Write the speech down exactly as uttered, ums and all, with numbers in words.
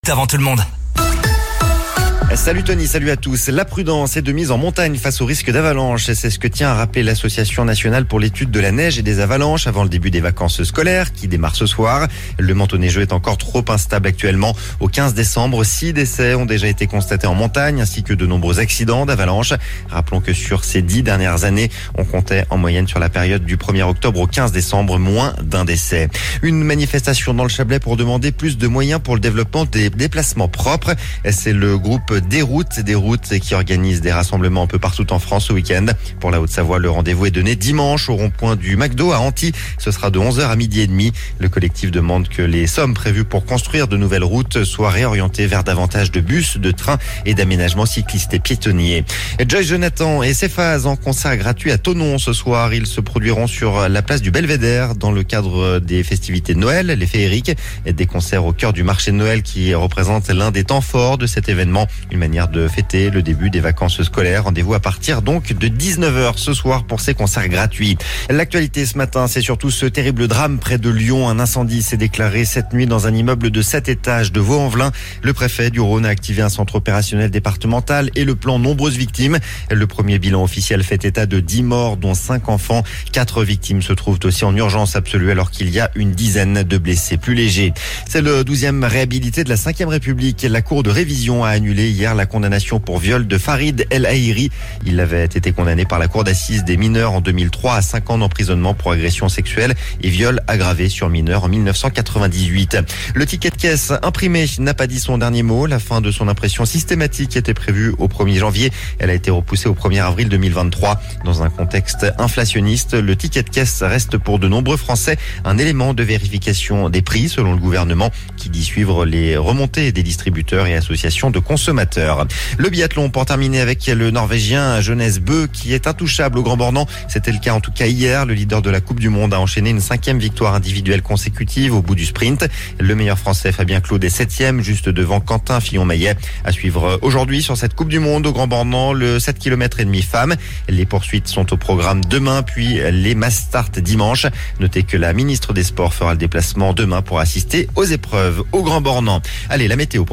avant tout le monde. Salut Tony, salut à tous. La prudence est de mise en montagne face au risque d'avalanche. C'est ce que tient à rappeler l'Association nationale pour l'étude de la neige et des avalanches avant le début des vacances scolaires qui démarrent ce soir. Le manteau neigeux est encore trop instable actuellement. Au quinze décembre, six décès ont déjà été constatés en montagne ainsi que de nombreux accidents d'avalanche. Rappelons que sur ces dix dernières années, on comptait en moyenne sur la période du premier octobre au quinze décembre moins d'un décès. Une manifestation dans le Chablais pour demander plus de moyens pour le développement des déplacements propres. C'est le groupe Des routes, des routes qui organisent des rassemblements un peu partout en France ce week-end. Pour la Haute-Savoie, le rendez-vous est donné dimanche au rond-point du McDo à Antilles. Ce sera de onze heures à midi et demi. Le collectif demande que les sommes prévues pour construire de nouvelles routes soient réorientées vers davantage de bus, de trains et d'aménagements cyclistes et piétonniers. Joyce Jonathan et Cephas en concert gratuit à Thonon ce soir. Ils se produiront sur la place du Belvédère dans le cadre des festivités de Noël, les féeriques, et des concerts au cœur du marché de Noël qui représente l'un des temps forts de cet événement. Une manière de fêter le début des vacances scolaires. Rendez-vous à partir donc de dix-neuf heures ce soir pour ces concerts gratuits. L'actualité ce matin, c'est surtout ce terrible drame près de Lyon. Un incendie s'est déclaré cette nuit dans un immeuble de sept étages de Vaux-en-Velin. Le préfet du Rhône a activé un centre opérationnel départemental et le plan nombreuses victimes. Le premier bilan officiel fait état de dix morts, dont cinq enfants. Quatre victimes se trouvent aussi en urgence absolue alors qu'il y a une dizaine de blessés plus légers. C'est le douzième réhabilité de la cinquième République. La Cour de révision a annulé hier la condamnation pour viol de Farid El Haïri. Il avait été condamné par la Cour d'assises des mineurs en deux mille trois à cinq ans d'emprisonnement pour agression sexuelle et viol aggravé sur mineur en mille neuf cent quatre-vingt-dix-huit. Le ticket de caisse imprimé n'a pas dit son dernier mot. La fin de son impression systématique était prévue au premier janvier. Elle a été repoussée au premier avril deux mille vingt-trois. Dans un contexte inflationniste, le ticket de caisse reste pour de nombreux Français un élément de vérification des prix selon le gouvernement qui dit suivre les remontées des distributeurs et associations de consommateurs. Le biathlon pour terminer avec le Norvégien Jonas Bø qui est intouchable au Grand Bornand. C'était le cas en tout cas hier. Le leader de la Coupe du Monde a enchaîné une cinquième victoire individuelle consécutive au bout du sprint. Le meilleur Français Fabien Claude est septième, juste devant Quentin Fillon-Maillet. À suivre aujourd'hui sur cette Coupe du Monde au Grand Bornand, le sept kilomètres et demi femmes. Les poursuites sont au programme demain, puis les mass start dimanche. Notez que la ministre des Sports fera le déplacement demain pour assister aux épreuves au Grand Bornand. Allez, la météo.